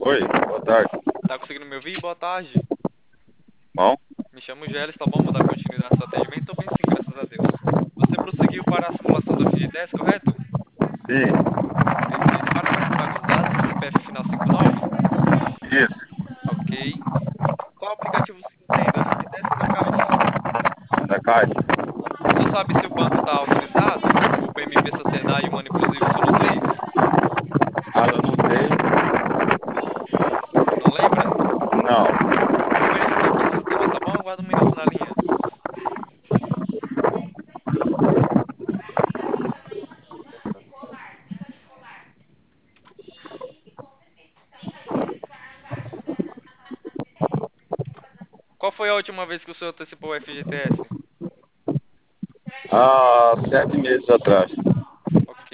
Oi, boa tarde. Tá conseguindo me ouvir? Boa tarde. Bom, Me chamo Geles, tá bom? Vou dar continuidade ao seu atendimento. Tô bem sim, graças a Deus. Você prosseguiu para a simulação do FGTS, correto? sim, Perfeito. Para confirmar alguns dados, seu CPF final 59? isso, Ok. Qual aplicativo você tem, do FGTS ou da Caixa? da Caixa. O senhor sabe se o banco está autorizado? O PMB Senai e o Money Plus y 6? Ah, eu não sei. Não lembra? Não, Vou verificar aqui no sistema, tá bom? Aguarda um minuto na linha. Qual foi a última vez que o senhor antecipou o FGTS? há 7 meses atrás. Ok.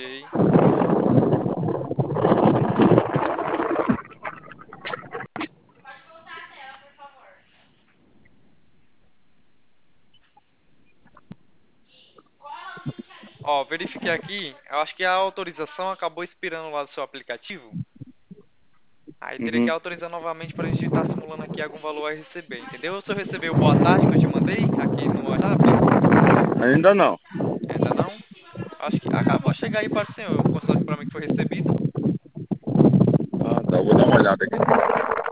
Ó, verifiquei aqui. Eu acho que a autorização acabou expirando lá do seu aplicativo. Aí teria que Uhum. autorizar novamente para a gente estar simulando aqui algum valor a receber, entendeu? O senhor recebeu o boa tarde que eu te mandei aqui no WhatsApp? Ainda não. Ainda não? Acho que acabou de chegar aí para o senhor. Constate para mim que foi recebido. Ah, tá, eu vou dar uma olhada aqui.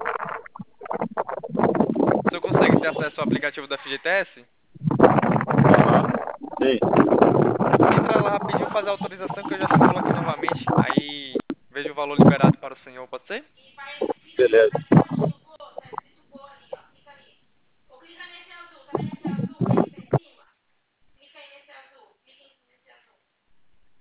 O senhor consegue ter acesso ao aplicativo da FGTS? Aham, sim, Entra lá rapidinho, faz a autorização que eu já simulo aqui novamente. Aí veja o valor liberado para o senhor, pode ser? beleza.